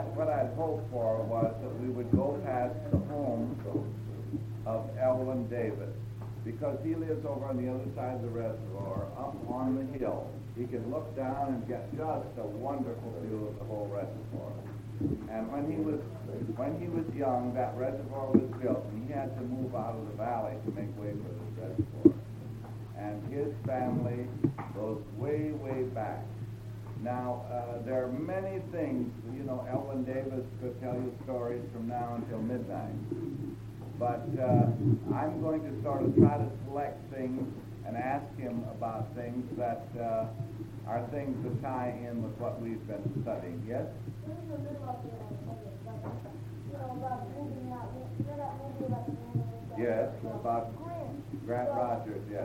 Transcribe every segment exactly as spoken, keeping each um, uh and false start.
I, what I'd hoped for was that we would go past the home of Elwyn Davis, because he lives over on the other side of the reservoir, up on the hill. He can look down and get just a wonderful view of the whole reservoir. And when he was when he was young, that reservoir was built, and he had to move out of the valley to make way for this reservoir. And his family goes way, way back. Now, uh, there are many things, you know, Elwyn Davis could tell you stories from now until midnight. But uh, I'm going to sort of try to select things and ask him about things that uh, are things that tie in with what we've been studying. Yes? Yes, about Grant Rogers, yes.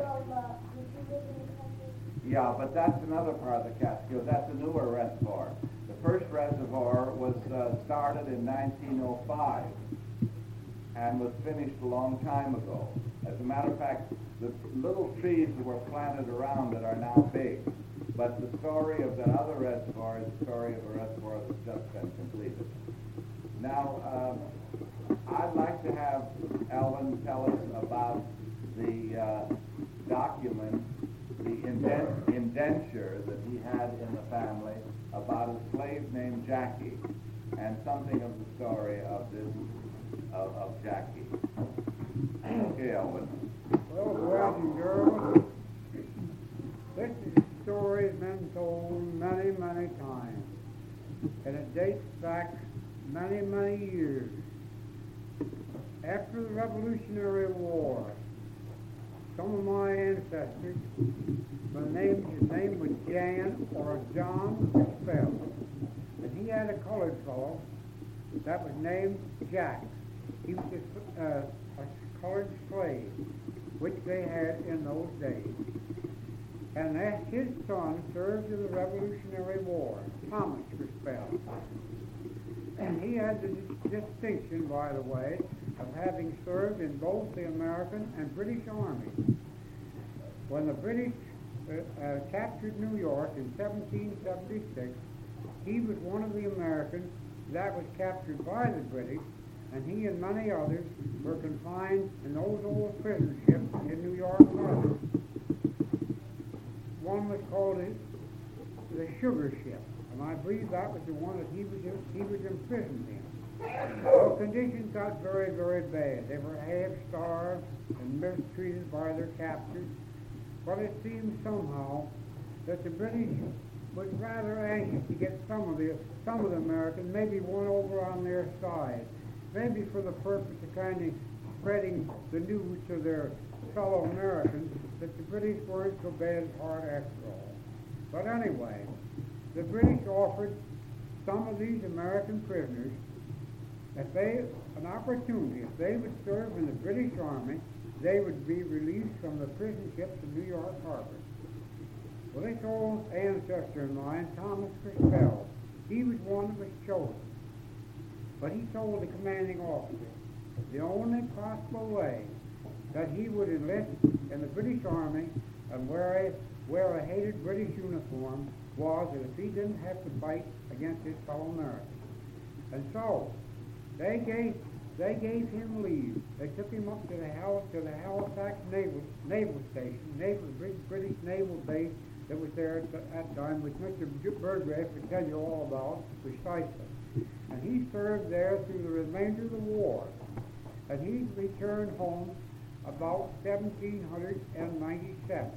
Yeah, but that's another part of the Catskills. That's a newer reservoir. The first reservoir was uh, started in nineteen oh five and was finished a long time ago. As a matter of fact, the little trees that were planted around it are now big. But the story of that other reservoir is the story of a reservoir that's just been completed. Now, uh, I'd like to have Elwyn tell us about the uh, document, the indent- indenture that he had in the family about a slave named Jackie, and something of the story of this, of, of Jackie. Okay, Elwyn. Well, boys and girls, this is a story that's been told many, many times, and it dates back many, many years. After the Revolutionary War, some of my ancestors, the name, his name was Jan or John Spell, and he had a colored fellow that was named Jack. He was a, uh, a colored slave, which they had in those days. And that his son served in the Revolutionary War, Thomas Spell. And he had the distinction, by the way, of having served in both the American and British armies. When the British uh, uh, captured New York in seventeen seventy-six, he was one of the Americans that was captured by the British, and he and many others were confined in those old prison ships in New York Harbor. One was called the, the Sugar Ship, and I believe that was the one that he was he was imprisoned in. Well, conditions got very, very bad. They were half-starved and mistreated by their captors. But it seemed somehow that the British was rather anxious to get some of the some of the Americans, maybe one over on their side, maybe for the purpose of kind of spreading the news to their fellow Americans that the British weren't so bad at heart after all. But anyway, the British offered some of these American prisoners if they an opportunity, if they would serve in the British Army, they would be released from the prison ships in New York Harbor. Well, this old ancestor of mine, Thomas Spell, he was one that was chosen. But he told the commanding officer the only possible way that he would enlist in the British Army and wear a, wear a hated British uniform was that if he didn't have to fight against his fellow Americans. And so, they gave they gave him leave. They took him up to the Hal, to the Halifax Naval Naval Station, naval British Naval Base that was there at that time, which Mister Burgrave could tell you all about precisely. And he served there through the remainder of the war. And he returned home about seventeen ninety-seven.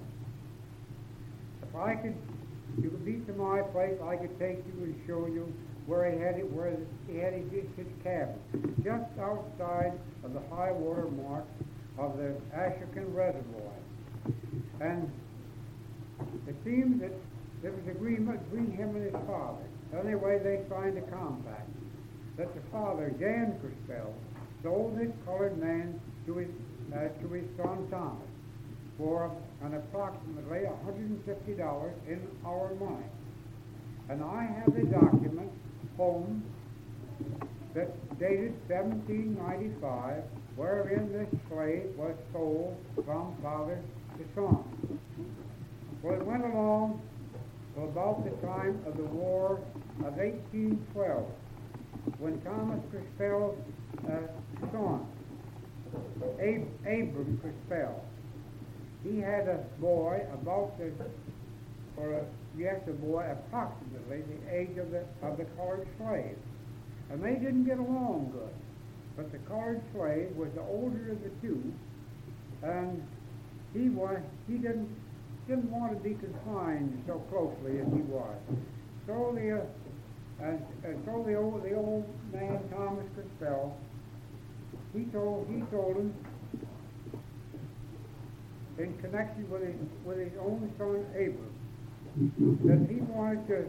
If I could, you could be to my place, I could take you and show you where he had it, where he had his, his cabin, just outside of the high water mark of the Ashokan Reservoir. And it seems that there was agreement between him and his father. Anyway, they signed a compact that the father, Jan Spell, sold this colored man to his uh, to his son Thomas for an approximately one hundred fifty dollars in our money. And I have a document home that dated seventeen ninety-five, wherein this slave was sold from father to son. Well, it went along till about the time of the War of eighteen twelve. when Thomas Crispell's uh, son, Ab- Abram Crispell, he had a boy about the, or a, yes, a boy approximately the age of the of the colored slave, and they didn't get along good. But the colored slave was the older of the two, and he was he didn't didn't want to be confined so closely as he was. So the uh, and, and so the old the old man Thomas Crispell, he told he told him, in connection with his with his own son Abram, that he wanted to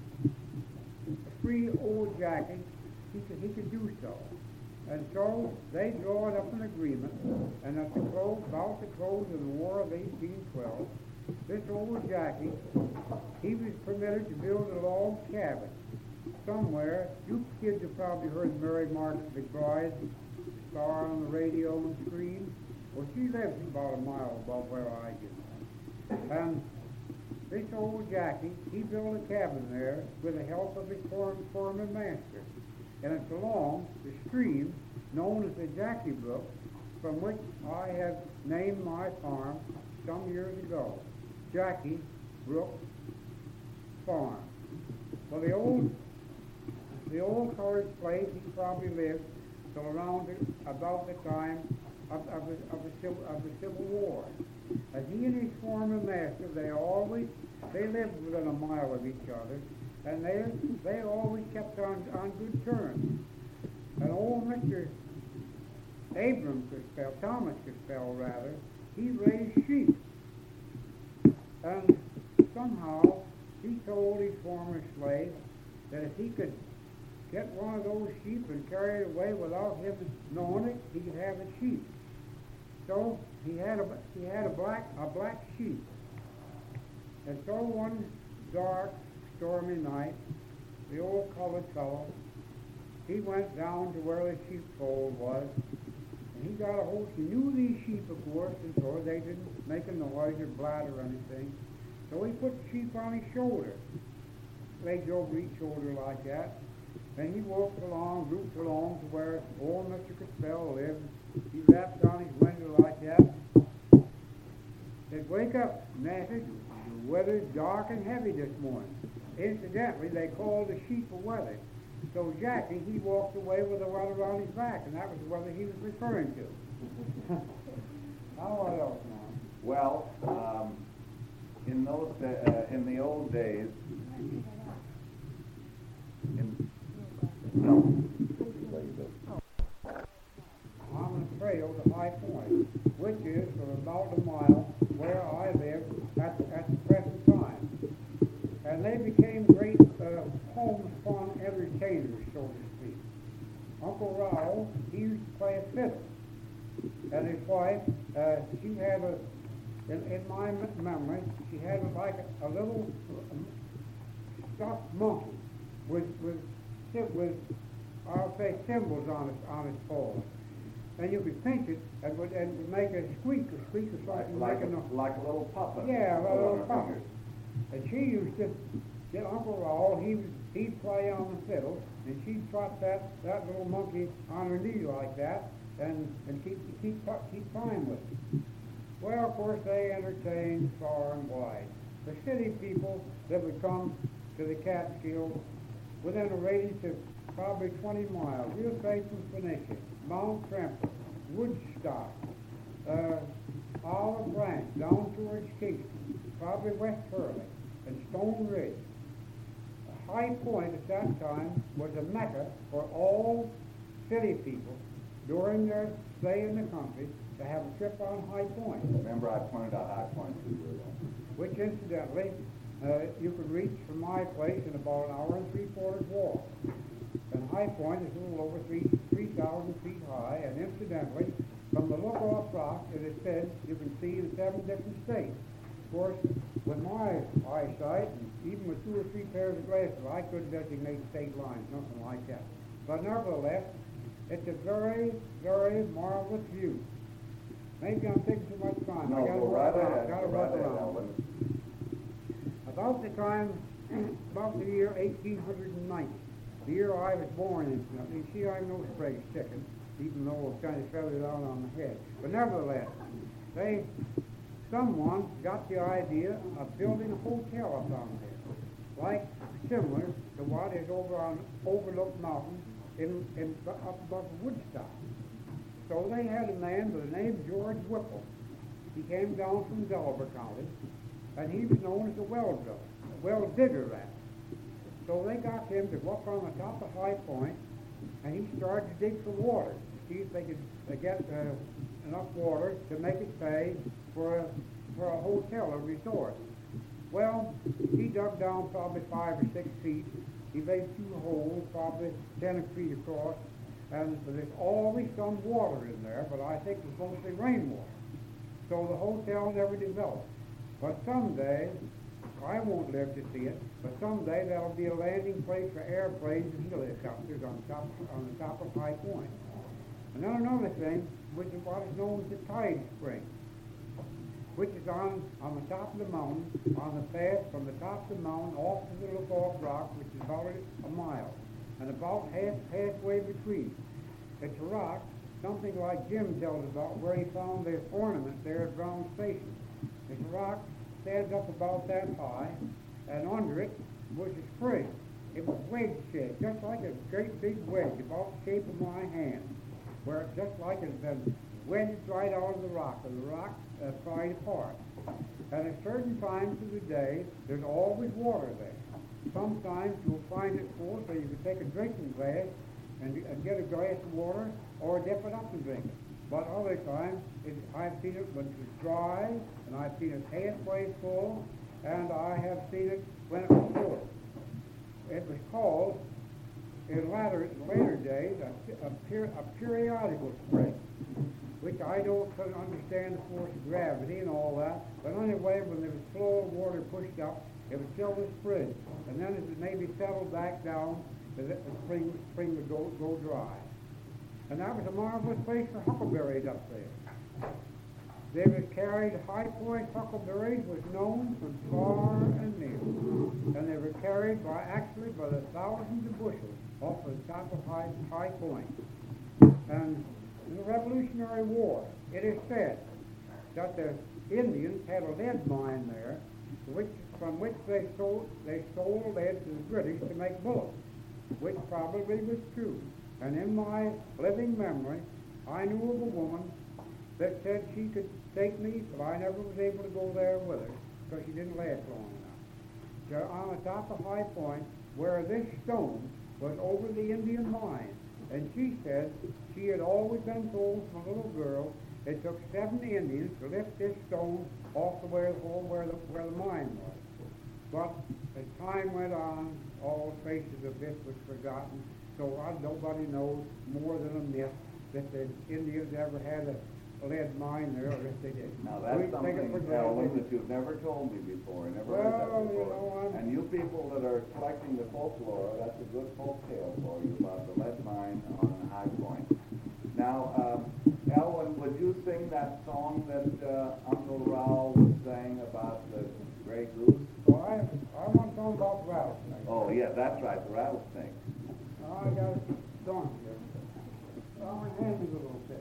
free old Jackie, he could he could do so. And so they drawed up an agreement, and at the close, about the close of the War of eighteen twelve, this old Jackie, he was permitted to build a log cabin somewhere. You kids have probably heard Mary Margaret McBride, star on the radio and screen. Well, she lives about a mile above where I do. And this old Jackie, he built a cabin there with the help of his foreman, foreman master. And it's along the stream known as the Jackie Brook, from which I have named my farm some years ago, Jackie Brook Farm. Well, the old the old colored slave, he probably lived till around the, about the time of, of, the, of, the civil, of the Civil War. And he and his foreman master, they always they lived within a mile of each other. And they they always kept on, on good terms. And old Mister Abram Crispell, Thomas Crispell rather, he raised sheep. And somehow he told his former slave that if he could get one of those sheep and carry it away without him knowing it, he could have a sheep. So he had a he had a black a black sheep. And so one dark stormy night, the old colored fellow, he went down to where the sheepfold was, and he got a hold. He knew these sheep, of course, and so they didn't make a noise or blat or anything. So he put the sheep on his shoulder, legs over each shoulder like that. Then he walked along, drooped along to where old Mister Crispell lived. He rapped on his window like that. Said, "Wake up, Master. The weather's dark and heavy this morning." Incidentally, they called the sheep a weather. So Jackie, he walked away with the weather on his back, and that was the weather he was referring to. Now what else, now? Well, um, in those da- uh, in the old days, in, no. I'm on the trail to High Point, which is for about a mile where I live at, at the present time. And they became great uh, homespun entertainers, so to speak. Uncle Raoul, he used to play a fiddle. And his wife, uh, she had a, in, in my m- memory, she had a, like a, a little um, stuffed monkey with, with, with, I'll say, cymbals on its, on its paws. And you could pinch it and would, and would make a squeak, a squeak or something. Like, like, a, a, like a little puppet. Yeah, like a little puppet. And she used to get Uncle Raoul, he would, he'd play on the fiddle, and she'd trot that, that little monkey on her knee like that, and, and keep, keep, keep time with it. Well, of course, they entertained far and wide. The city people that would come to the Catskills within a radius of probably twenty miles, we'll say from Phoenicia, Mount Tremper, Woodstock, uh, Olive Branch, down towards Kingston, probably West Hurley, and Stone Ridge. High Point at that time was a mecca for all city people during their stay in the country to have a trip on High Point. Remember, I pointed out High Point two years ago. Which, incidentally, uh, you could reach from my place in about an hour and three-quarters walk. And High Point is a little over three three thousand feet high, and incidentally, from the look-off rock, it is said you can see the seven different states. Of course, with my eyesight, and even with two or three pairs of glasses, I couldn't designate state lines, nothing like that. But nevertheless, it's a very, very marvelous view. Maybe I'm taking too much time. No, I gotta go walk right around. ahead. Gotta Go walk right ahead, around. Alvin. About the time, about the year eighteen ninety, the year I was born, incidentally. You see, I'm no spray chicken, even though I've kind of feathered out on the head. But nevertheless, they, someone got the idea of building a hotel up on there, like similar to what is over on Overlook Mountain in, in up above Woodstock. So they had a man by the name of George Whipple. He came down from Delaware County, and he was known as a well driller, a well digger, rather. So they got him to go up on the top of High Point, and he started to dig for water to see if they could uh, get uh, enough water to make it pay for a, for a hotel, a resort. Well, he dug down probably five or six feet. He made two holes, probably ten feet across, and there's always some water in there, but I think it's mostly rainwater. So the hotel never developed. But someday, I won't live to see it, but someday there'll be a landing place for airplanes and helicopters on top on the top of High Point. And then another thing, which is what is known as the Tide Spring, which is on, on the top of the mountain, on the path from the top of the mountain off to the Lookoff Rock, which is about a mile, and about half halfway between. It's a rock, something like Jim tells about where he found this ornament there at Brown Station. It's a rock stands up about that high, and under it was a spring. It was wedge-shaped, just like a great big wedge, about the shape of my hand, where it just like it had been wedged right out of the rock, and the rock uh, pried apart. And at certain times of the day, there's always water there. Sometimes you'll find it full, so you can take a drinking glass and, and get a glass of water, or dip it up and drink it. But other times, it, I've seen it when it's dry, and I've seen it halfway full, and I have seen it when it was full. It was called, in latter, later days, a, a, per, a periodical spring, which I don't understand the force of gravity and all that, but anyway, when there was flow of water pushed up, it would fill the spring, and then as it maybe settled back down, the, the spring, spring would go, go dry. And that was a marvelous place for huckleberries up there. They was carried, High Point huckleberries was known from far and near. And they were carried by, actually, by the thousands of bushels off the top of High, High Point. And in the Revolutionary War, it is said that the Indians had a lead mine there, which, from which they sold, they sold lead to the British to make bullets, which probably was true. And in my living memory, I knew of a woman that said she could take me, but I never was able to go there with her because she didn't last long enough. So on the top of High Point, where this stone was over the Indian mine, and she said she had always been told from a little girl it took seven Indians to lift this stone off the where, where, the, where the mine was. But as time went on, all traces of this was forgotten. So uh, nobody knows more than a myth that the Indians ever had a lead mine there, or if they did. Now that's we something, Ellen, that you've never told me before, never well, heard that before. You know, and you people that are collecting the folklore, that's a good folk tale for you about the lead mine on High Point. Now, um, Ellen, would you sing that song that uh, Uncle Raoul was saying about the gray goose? Well, I, I want to talk about rattlesnakes. Oh, yeah, that's right, the rattlesnake. I got it done here. I'm going to hand you a little bit.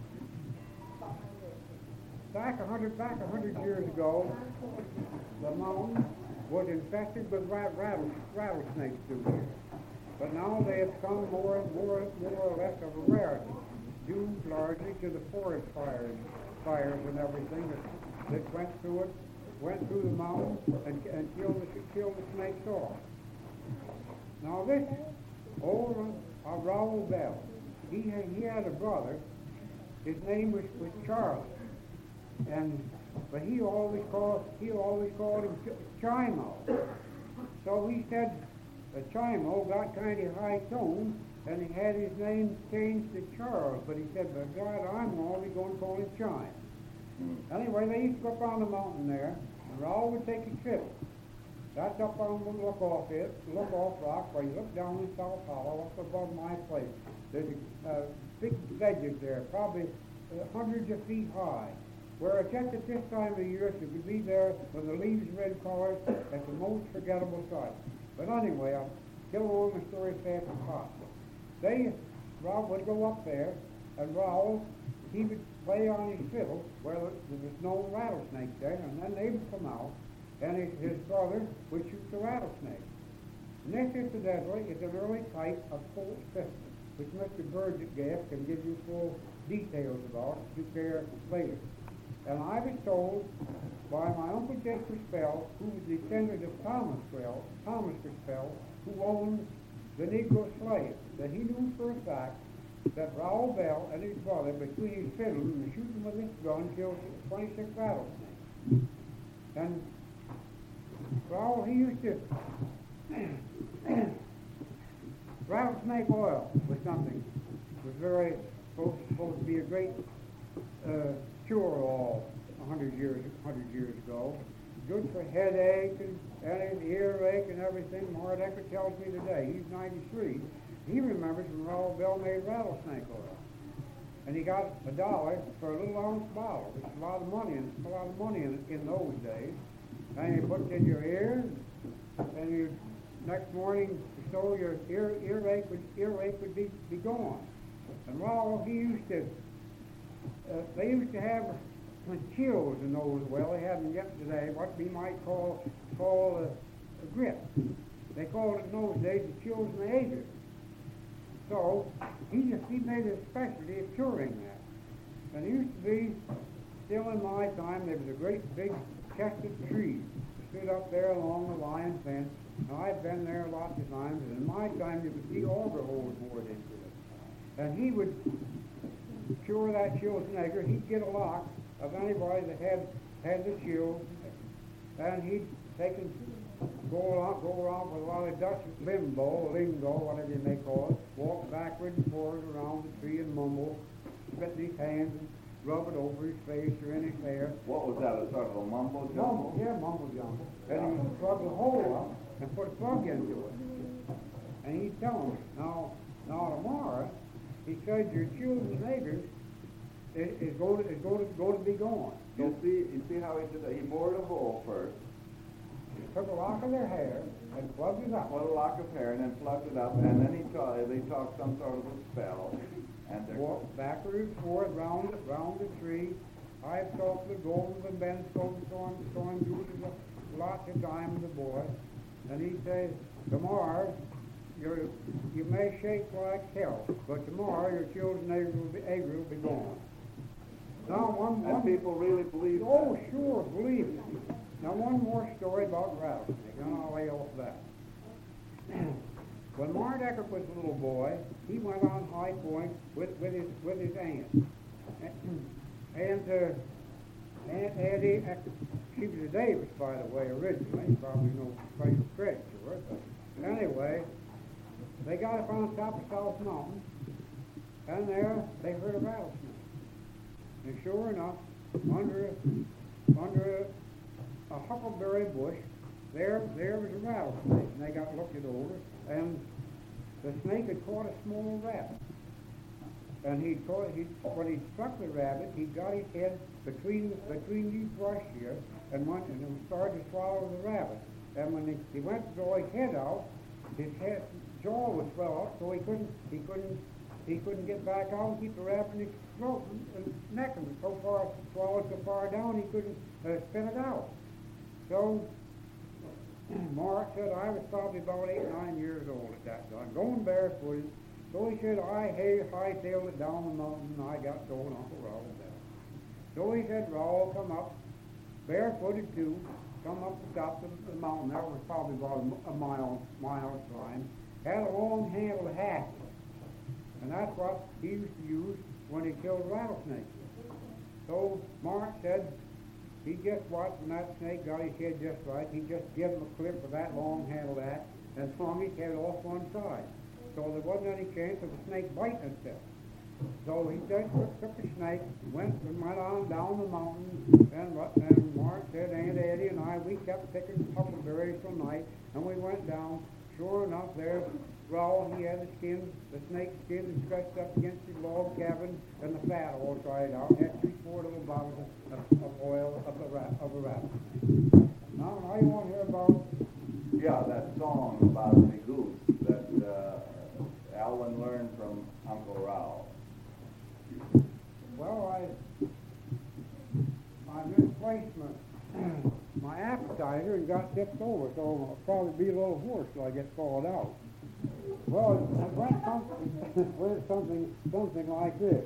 Back a hundred, back a hundred years ago, the mountain was infested with rat, rattle, rattlesnakes through here. But now they have become more and more, more or less of a rarity, due largely to the forest fires, fires and everything that, that went through it, went through the mountain and, and killed the, killed the snakes off. Now this old uh, Raoul Bell, he had, he had a brother. His name was, was Charlie, and but he always called he always called him Ch- Chimo. So he said that Chimo got kind of high tone, and he had his name changed to Charles. But he said, "But God, I'm always going to call him Chime." Mm. Anyway, they used to go up on the mountain there, and Raoul would take a trip. That's up on the look-off it, look-off rock, where you look down in South Hollow, up above my place. There's a uh, big ledges there, probably uh, hundreds of feet high, where just at this time of year, you could be there when the leaves are red colors. That's the most forgettable sight. But anyway, uh, kill along the story as fast as possible. They, Raoul would go up there, and Raoul, he would play on his fiddle where there was no rattlesnake there, and then they would come out, and his, his brother would shoot the rattlesnake. And this, incidentally, is an early type of Colt's pistol, which Mister Burgess can give you full details about if you care later. And I was told by my Uncle Jed Crispell, who was descendant of Thomas Crispell, Thomas Crispell, who owned the Negro slave, that he knew for a fact that Raoul Bell and his brother, between his fiddle and the shooting with this gun, killed twenty-six rattlesnakes. And Raoul, he used to rattlesnake oil was something. It was very supposed, supposed to be a great uh, cure-all a hundred years, hundred years ago. Good for headache and, and earache and everything. Mart Ecker tells me today, he's ninety-three. He remembers when Raoul Bell made rattlesnake oil. And he got a dollar for a little ounce bottle, which is a lot of money, and a lot of money in, in those days. And you put it in your ear, and you next morning, so your ear earache would earache would be, be gone. And Raoul, he used to, uh, they used to have chills in those. Well, they haven't yet today. What we might call call a, a grip. They called it in those days the chills in the ager. So he just he made a specialty of curing that. And it used to be, still in my time, there was a great big chest of trees stood up there along the line fence. Now, I've been there lots of times, and in my time there would be auger holes bored into it. And he would cure that chills and ager. He'd get a lock of anybody that had had the chills, and he'd take and go around, go around with a lot of Dutch limbo, lingo, whatever you may call it, walk backward and forward around the tree and mumble, spit in his hands and rub it over his face or in his hair. What was that, a sort of a mumbo jumbo? Mumble, yeah, mumble jumble. And he would plug the hole up and put a plug into it. And he'd tell him, now, now tomorrow, he said, your chills and agers is, is going to, is going to, going to be gone. You see, you see how he did that? He bored a hole first, took a lock of their hair and plugged it up. put a lock of hair, and then plugged it up, and then he taught, they taught some sort of a spell. And they walked backward and forward round, round the tree. I've talked to the Goldens and Ben Scott and so on, so on, due to the lots of time with the boy. And he says, tomorrow, you're, you may shake like hell, but tomorrow your children ager will be, ager will be gone. Now, one, one, and people really believe oh, that. sure, believe it. Now, one more story about rattlesnake, and I'll lay off that. When Mart Eckert was a little boy, he went on High Point with, with his with his aunt. And uh, Aunt Addie, she was a Davis, by the way, originally. Probably no special credit to her. But anyway, they got up on top of South Mountain, and there they heard a rattlesnake. And sure enough, under under a, a huckleberry bush, there there was a rattlesnake. And they got looked it over, and the snake had caught a small rabbit. And he caught, he, when he struck the rabbit, he got his head between between these brush here, and went and started to swallow the rabbit. And when he, he went to draw his head out, his head jaw was swelled up, so he couldn't he couldn't he couldn't get back out and keep the rabbit in his throat and, and neck, and so far swallowed so far down he couldn't uh, spit it out. So Mark said I was probably about eight nine years old at that time, going barefooted. So he said, I hay hightailed it down the mountain, and I got told Uncle Raoul down. So he said, Raoul, come up, barefooted too, come up the top of the mountain. That was probably about a mile, mile climb. Had a long handled hatchet, and that's what he used to use when he killed rattlesnakes. So Mark said, he just watched when that snake got his head just right. He just gave him a clip of that long handled axe and swung his head off one side. So there wasn't any chance of the snake biting itself. So he just took, took the snake, went and went on down the mountain, and, and Mark said, Aunt Addie and I, we kept picking huckleberries till night, and we went down. Sure enough, there, Raoul, he had the skin, the snake skin stretched up against his log cabin, and the fat all dried out. Had three, four little bottles of, of, of oil of the rat, of a rattlesnake. Now, now you want to hear about Yeah, that song about the goose that uh, Alvin learned from Uncle Rao. Well, I I misplaced my, my appetizer and got tipped over, so I'll probably be a little hoarse till I get thawed out. Well, it went something, went something, something like this.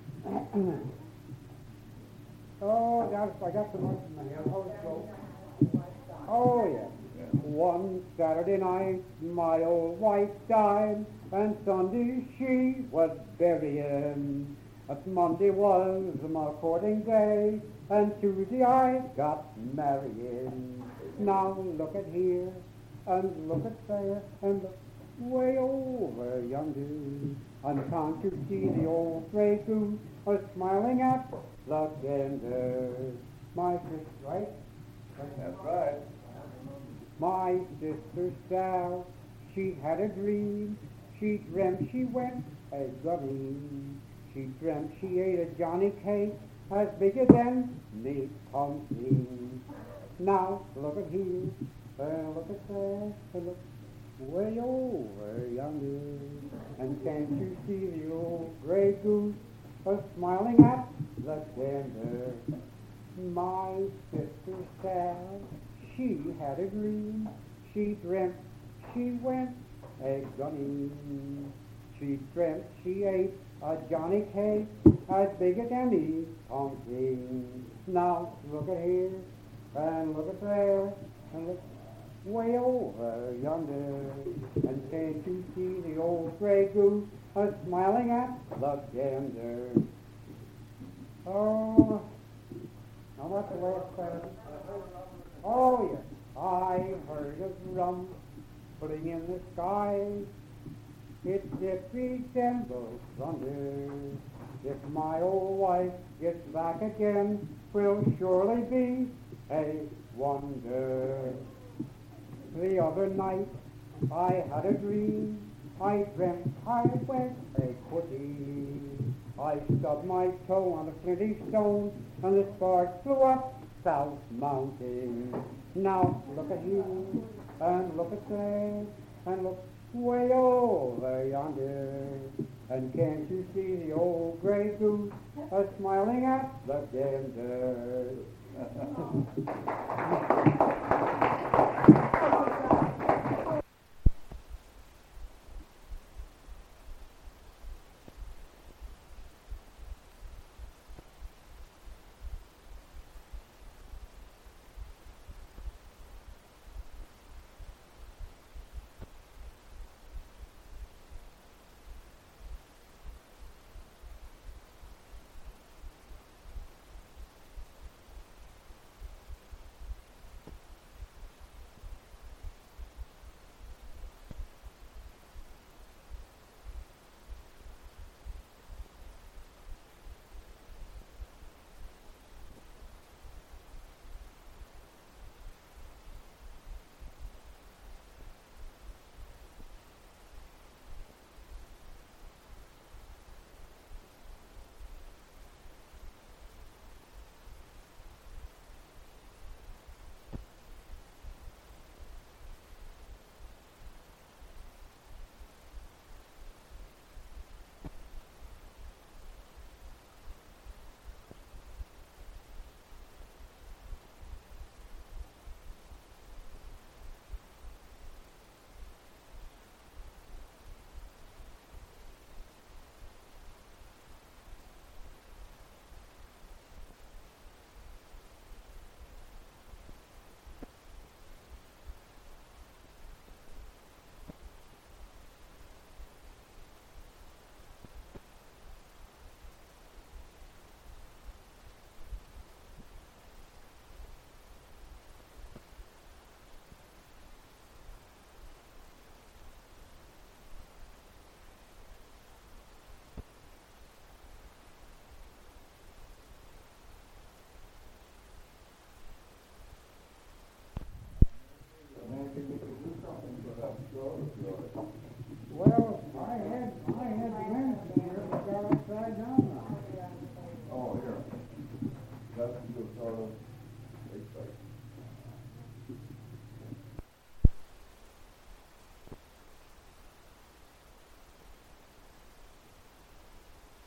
Oh, that's, I got so much in my head. Oh, so, oh yeah. One Saturday night, my old wife died, and Sunday she was burying. But Monday was my courting day, and Tuesday I got marrying. Now look at here, and look at there, and look way over yonder. And can't you see the old gray goose a smiling at the gander? My sister, right? That's right. My sister Sal, she had a dream. She dreamt she went a gunning. She dreamt she ate a Johnny cake as big as than me pumpkin. Now look at here, and look at there, and look way over yonder. And can't you see the old gray goose a smiling at the gander? My sister Sal, she had a dream. She dreamt she went a gunning. She dreamt she ate a Johnny cake as big as any pumpkin. Now look at here, and look at there, and look way over yonder. And can't you see the old gray goose a smiling at the gander? Oh, now what's the last part? Oh, yes, I heard of rum putting in the sky. It just resembles thunder. If my old wife gets back again, will surely be a wonder. The other night I had a dream. I dreamt I went a quickie. I stubbed my toe on a flinty stone, and the sparks flew up South Mountain. Now look at here, and look at there, and look way over yonder. And can't you see the old gray goose a smiling at the gander? Well, I had I had the lens here, but got upside down now. Oh, here. That's the sort of.